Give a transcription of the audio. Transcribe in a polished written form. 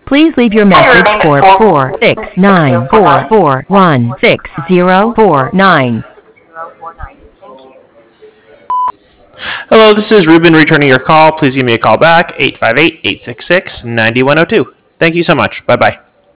Please leave your message for 46944160049. Hello, this is Ruben returning your call. Please give me a call back, 858-866-9102. Thank you so much. Bye-bye.